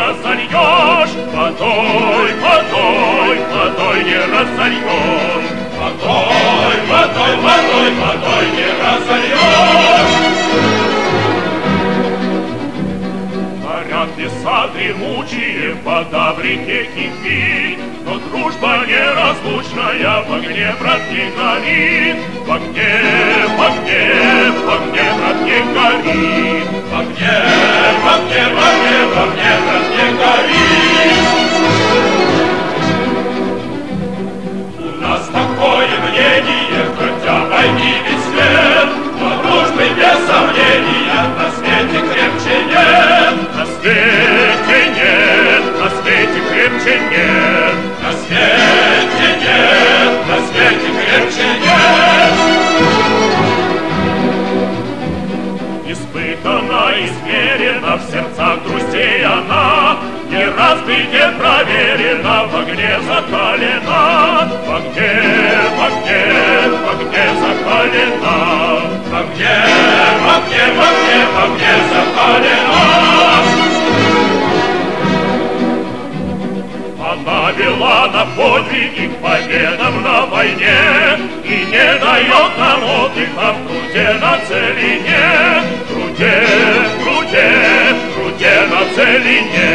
разольешь, водой, водой, водой не разольешь. Водой, водой, водой, водой не разольешь. Горят леса дремучие, вода в реке кипит, но дружба неразлучная в огне, брат, не горит. В огне, в огне, в огне, брат, не горит. В огне, в огне, в огне, в огне, брат, не горит. У нас такое мнение, хотя пойми весь свет, но дружбы без сомнения на свете крепче нет. На свете нет, на свете крепче нет. На свете нет, на свете крепче нет. Испытана, измерена, в сердцах друзей она, не раз в беде проверена, в огне закалена. В огне, в огне, в огне закалена. В огне, в огне, в огне, в огне закалена. Она вела на подвиги к победам на войне и не дает нам отдыха в труде на целине. В труде, в труде, в труде на целине.